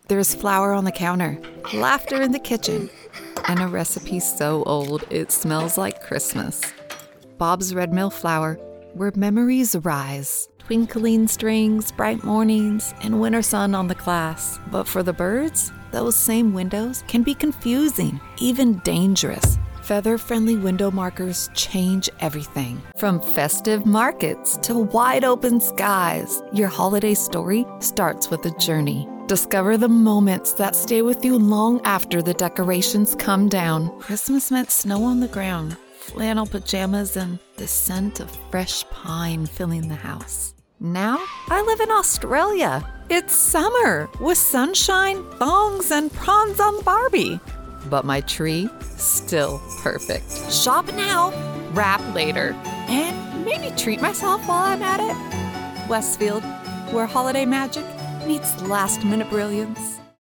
There's flour on the counter, laughter in the kitchen, and a recipe so old it smells like Christmas. Bob's Red Mill Flour, where memories rise. Twinkling strings, bright mornings, and winter sun on the glass. But for the birds, those same windows can be confusing, even dangerous. Feather-friendly window markers change everything. From festive markets to wide-open skies, your holiday story starts with a journey. Discover the moments that stay with you long after the decorations come down. Christmas meant snow on the ground, flannel pajamas, and the scent of fresh pine filling the house. Now, I live in Australia. It's summer with sunshine, thongs, and prawns on the Barbie. But my tree, still perfect. Shop now, wrap later, and maybe treat myself while I'm at it. Westfield, where holiday magic meets last-minute brilliance.